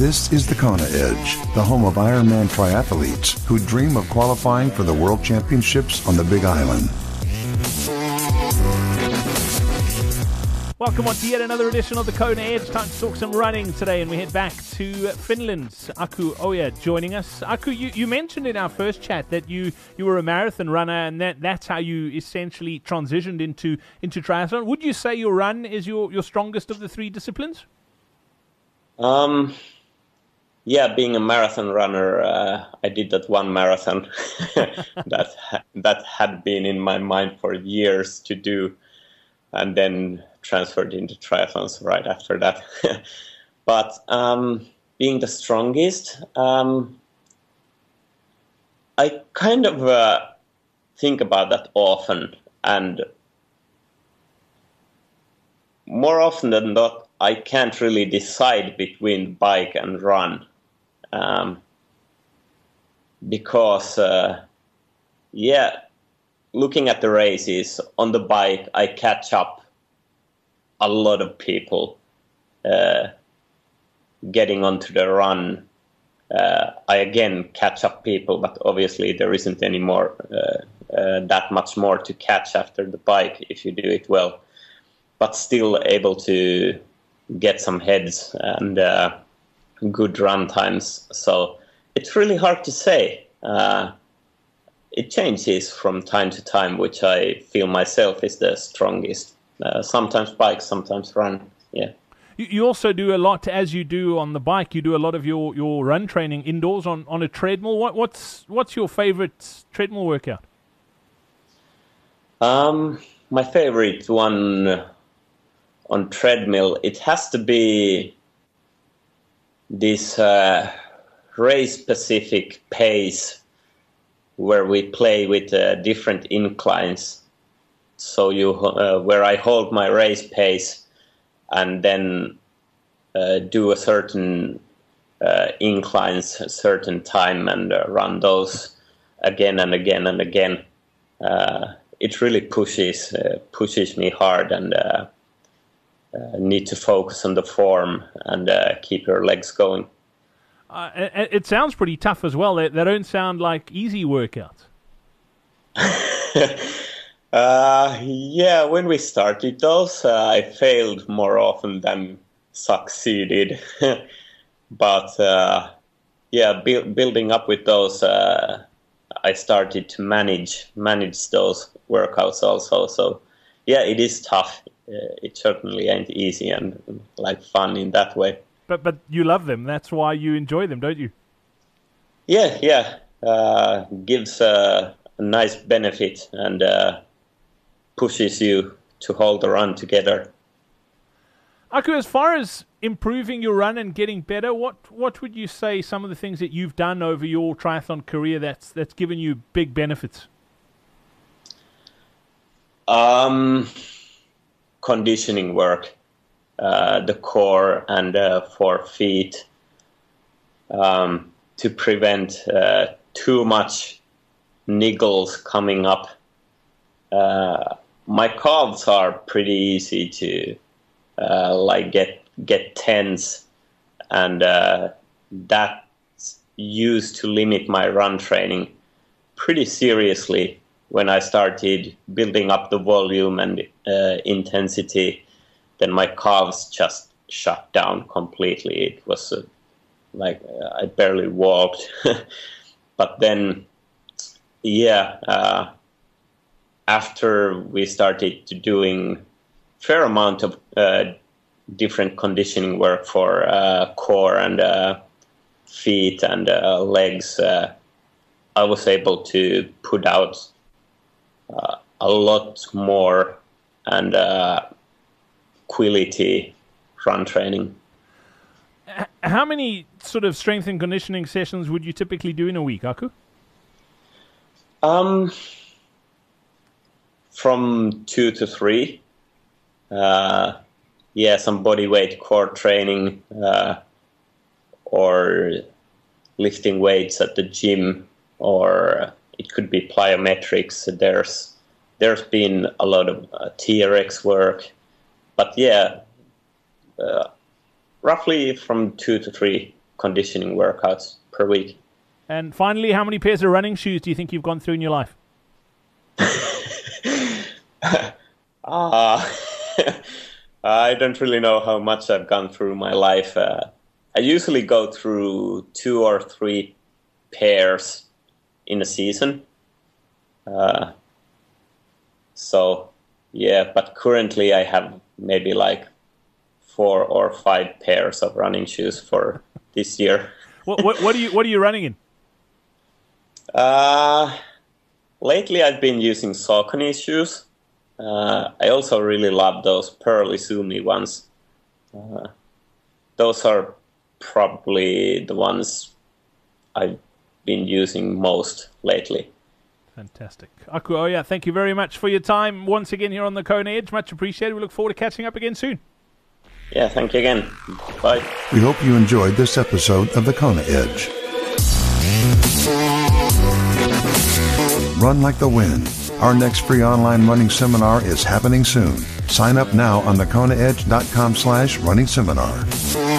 This is the Kona Edge, the home of Ironman triathletes who dream of qualifying for the World Championships on the Big Island. Welcome on to yet another edition of the Kona Edge. Time to talk some running today, and we head back to Finland's Aku Oja joining us. Aku, you mentioned in our first chat that you were a marathon runner, and that's how you essentially transitioned into triathlon. Would you say your run is your strongest of the three disciplines? Yeah, being a marathon runner, I did that one marathon that had been in my mind for years to do, and then transferred into triathlons right after that. But being the strongest, I kind of think about that often, and more often than not, I can't really decide between bike and run, because looking at the races on the bike, I catch up a lot of people. Getting onto the run, I again catch up people, but obviously there isn't any more that much more to catch after the bike if you do it well, but still able to get some heads and good run times. So it's really hard to say. It changes from time to time, which I feel myself is the strongest. Sometimes bike, sometimes run. Yeah. You also do a lot, as you do on the bike. You do a lot of your run training indoors on a treadmill. What's your favorite treadmill workout? My favorite one on treadmill, it has to be this race-specific pace where we play with different inclines. So where I hold my race pace and then do a certain inclines, a certain time, and run those again and again and again. It really pushes me hard, and need to focus on the form and keep your legs going. It sounds pretty tough as well. They don't sound like easy workouts. When we started those, I failed more often than succeeded. But building up with those, I started to manage those workouts also. So yeah, it is tough. It certainly ain't easy and like fun in that way. But you love them. That's why you enjoy them, don't you? Yeah. Gives a nice benefit and pushes you to hold the run together. Aku, as far as improving your run and getting better, what would you say some of the things that you've done over your triathlon career that's given you big benefits? Conditioning work, the core and forefeet, to prevent too much niggles coming up. My calves are pretty easy to get tense, and that's used to limit my run training pretty seriously when I started building up the volume and intensity. Then my calves just shut down completely. It was I barely walked. But then, after we started doing fair amount of different conditioning work for core and feet and legs, I was able to put out a lot more and quality run training. How many sort of strength and conditioning sessions would you typically do in a week, Aku? From 2 to 3. Some body weight core training, or lifting weights at the gym, or it could be plyometrics. There's been a lot of TRX work, but roughly from 2 to 3 conditioning workouts per week. And finally, how many pairs of running shoes do you think you've gone through in your life? I don't really know how much I've gone through my life. I usually go through 2 or 3 pairs in a season. So, yeah, but currently I have maybe like 4 or 5 pairs of running shoes for this year. What are you running in? Lately I've been using Saucony shoes. I also really love those Pearl Izumi ones. Those are probably the ones I've been using most lately. Fantastic. Aku Oya, thank you very much for your time once again here on the Kona Edge. Much appreciated. We look forward to catching up again soon. Yeah, thank you again. Bye. We hope you enjoyed this episode of the Kona Edge. Run like the wind. Our next free online running seminar is happening soon. Sign up now on thekonaedge.com/running seminar.